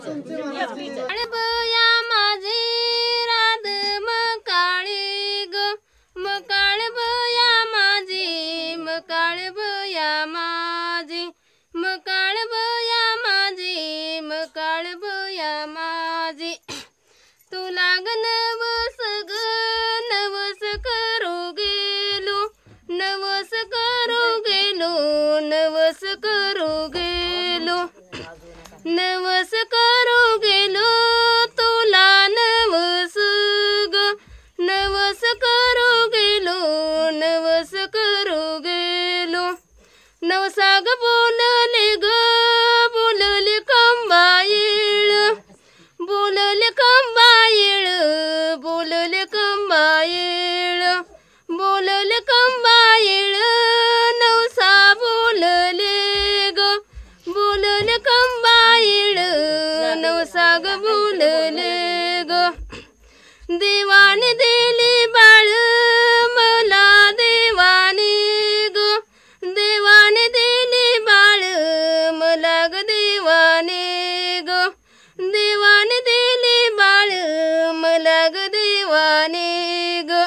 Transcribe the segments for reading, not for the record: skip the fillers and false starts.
काळबया माझे राध मकाळे ग मकाळबया माझे मकाळबया माझे मकाळबया माझे मकाळबया माझे तुला ग नवस ग नवस करू गेलो नवस करू गेलो नवस करू गेलो नवस करू गेलो तुला नवस ग नवस करू गेलो नवस करू गेलो नवसा ग बोलले ग बोलले कंबाईल बोलले कंबाईल बोलले कंबाईल बोलले कंबाईल नवसा बोलले ग बोलले कंबाईल नवसा ग बोलले ग देवाने दिली बाळ मला देवाने ग देवाने दिली बाळ मला ग देवाने ग देवाने दिली बाळ मला ग देवाने ग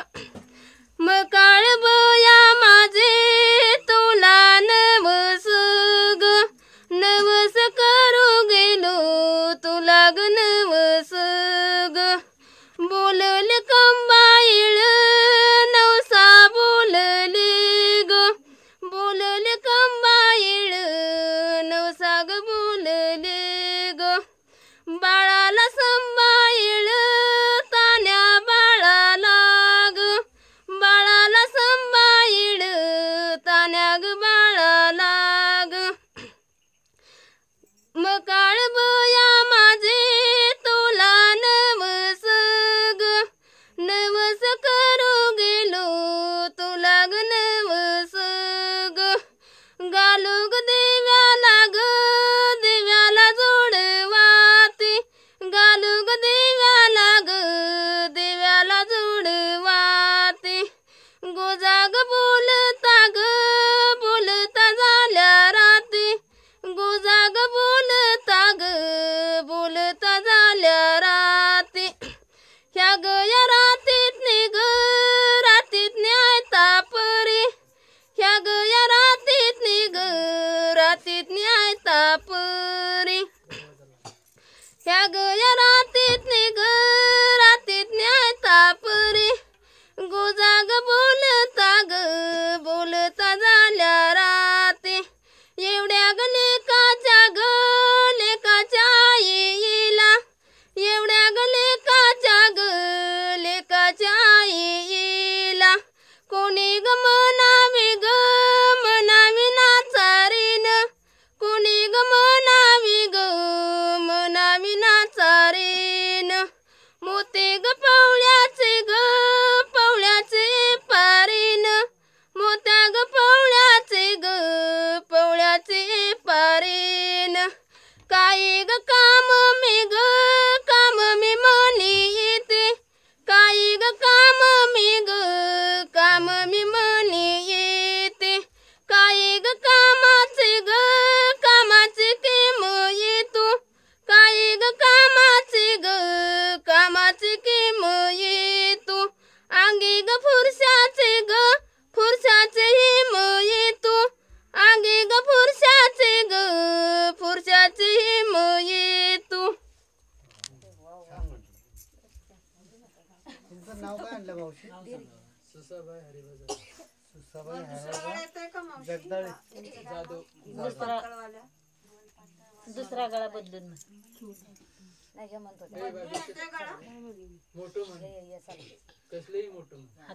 मकाळबया माझे तुला नवस ग नवस करू गेलो तुला ग नवस ग बोलले कंबाईल नवसा बोलले ग बोलले कंबाईल नवसा ग बोलले ग बाळाला संभाईल तान्या बाळाला ग बाळाला संभाईल तान्या ग बाळाला ग मकाळबया माझे तुला नवस ग नवस करू गेलो तुला ग नवस ग घालू ग देव्याला ग देव्याला जोडवाती घालू ग देव्याला ग देव्याला जोडवाती गोजाग बोलता ग बोलता झाल्या राती गोजाग बोलता ग बोलता झाल्या राती ह्या ग या रातीत ग रातीत न्याय तापरी ह्या ग या रातीत ग रातीत न्याय तापरी ह्या ग या रातीत ग रातीत न्याय तापरी गोजाग बोलता ग बोलता झाल्या राती एवढ्या ग लेकाच्या येईला एवढ्या ग लेकाच्या येईला कोणी ग म्हणावी नाचारीन कोणी ग म्हणावी नाचारीन मोते ग पवळ्याचे पारीन मोत्या ग पवळ्याचे पारीन काय ग काम मी म्हणी येते काय ग काम मी म्हणी येते काय ग कामाचे केम येतो काय ग कामाचे केम येतो अंगी ग फुरशाचे हिम येतो अंगी ग फुरशाचे हिम येतो नाव काय आणलं मावशी सुसाबाई हरिभाऊ जगदाळे जाधव दुसरा गळा बदलून मोठं कसलंही मोठं